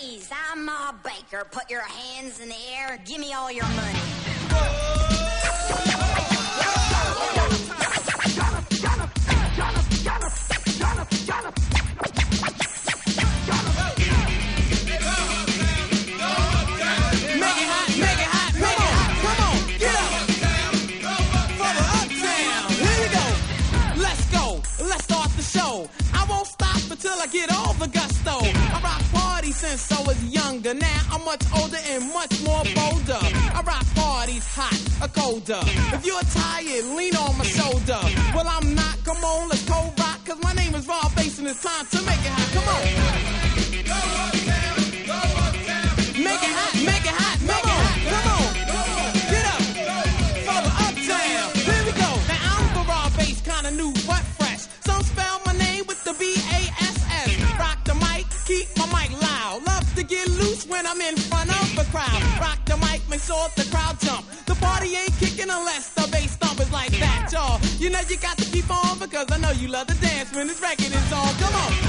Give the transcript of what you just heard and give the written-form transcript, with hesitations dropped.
Freeze, I'm Ma Baker. Put your hands in the air. Give me all your money. Till I get all the gusto. I rock parties since I was younger. Now I'm much older and much more bolder. I rock parties hot or colder. If you're tired, lean on my shoulder. Well, I'm not. Come on, let's cold rock. Cause my name is Rob Bass and it's time to make it hot. Come on. Go uptown, go uptown. Make it hot, make it hot, make it hot. Come on. Get up. For the uptown. Here we go. Now I'm the Rob Bass, kinda new but fresh. Some spell my name with the B-A-S. Rock the mic, keep my mic loud. Love to get loose when I'm in front of the crowd. Rock the mic, make sure the crowd jump. The party ain't kicking unless the bass thump is like that, y'all. You know you got to keep on because I know you love to dance when this record is on. Come on.